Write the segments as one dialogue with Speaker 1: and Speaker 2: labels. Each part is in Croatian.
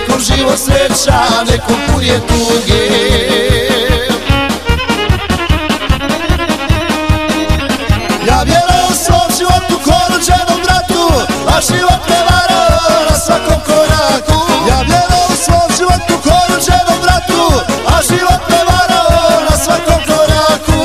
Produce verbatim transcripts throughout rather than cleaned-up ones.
Speaker 1: nekom život sreća, nekom put je tuge. Ja vjerujem svom životu ko rođenom bratu, a život me varao na svakom koraku. Ja vjerujem svom životu ko rođenom bratu, a život me varao na svakom koraku.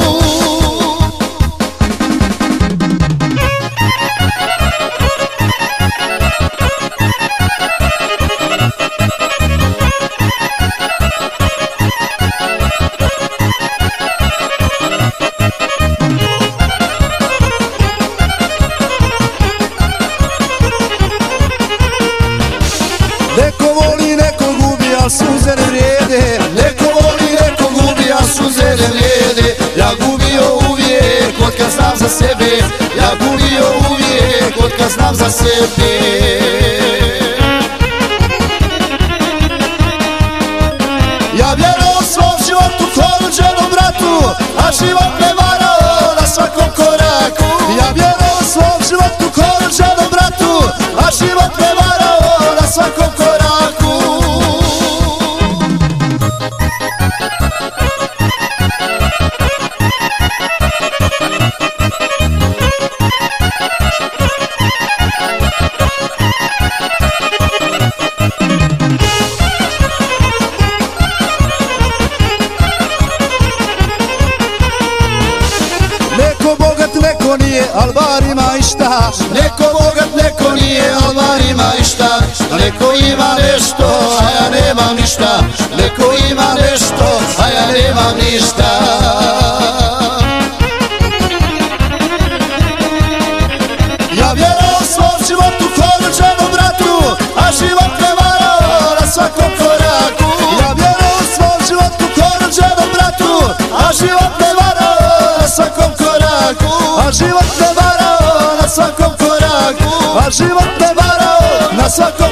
Speaker 1: Neko voli, neko gubi, a suze ne vrijede. Neko voli, neko gubi, a suze ne vrijede. Ja gubio uvijek od kad znam za sebe. Ja gubio uvijek od kad znam za sebe. Ja vjerujem svom životu ko rođenom bratu, a život me varao na svakom koraku. Ja vjerujem svom životu ko rođenom bratu, a život me varao na svakom koraku. Neko bogat, neko nije, al bar ima išta. Neko bogat, neko nije, al bar ima išta. Neko ima nešto, a ja nemam ništa. Neko ima nešto, a ja nemam ništa. Ja vjerujem svom životu ko rođenom bratu, a život me varao na svakom koraku. Ja vjerujem svom životu ko rođenom bratu, a život me varao na svakom koraku. A život me varao na svakom koraku. A život me varao na svakom koraku.